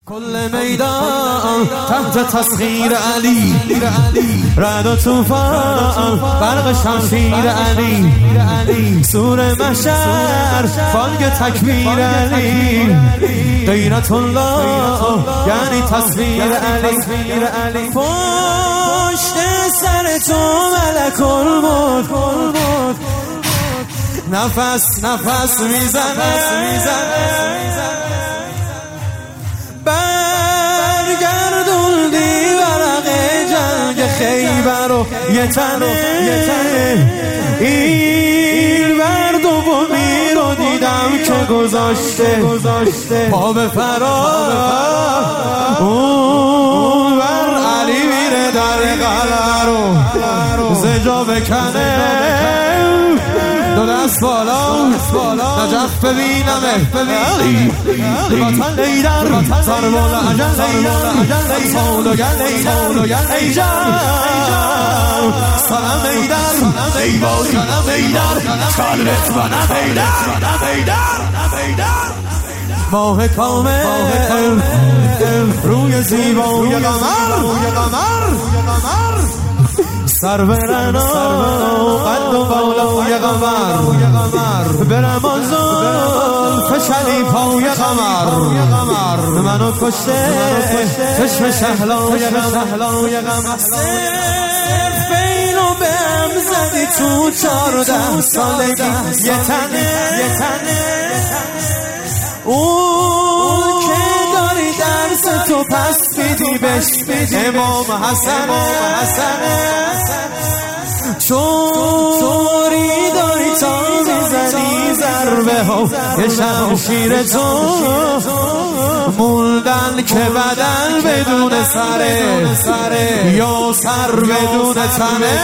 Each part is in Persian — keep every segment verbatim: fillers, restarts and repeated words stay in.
کل میدان تحت تسخیر علی، رعد و طوفان برق شمشیر علی، سور محشر بانگ تکبیر علی، غیرت الله یعنی تصویر علی. پشت سر تو ملک الموت نفس نفس میزنه، برگردوندی ورق جنگ خیبر و یه تنه این بر دومی رو دیدم که گذاشته پا به فرار، اون بر علی میره در قلعه رو زجا بکنه، دو دست بالا نجف ببینمه علی وطن ایدر سرمال عجل ایدر سال و گل ایجا سلام ایدر ایبال کنم ایدر قلبت منم ایدر ماه کامل روی زیبای قمر سر برنا قد و بالای قمر برم آن زلف شلیفای قمر منو کشته چشم شهلای قمر. صرف اینو به هم زدی تو چارده سالگی یه تنه اون که داری درس تو پس بیدی بش امام حسنه چوری داری تا میزنی ضربه ها یه شمشیر تو موندن که بدن بدون سره یا سر بدون تنه.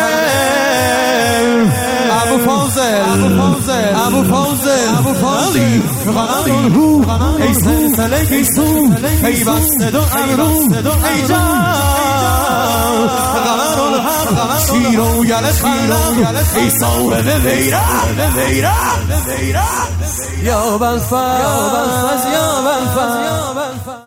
ابو فاضل ابو فاضل علی قلم رو ای سلسله گیسو ای بسته دو ابرو ای جان قمر الحق شیر و یل خیرم ای صاحب ویرم یا بلفز یا بلفز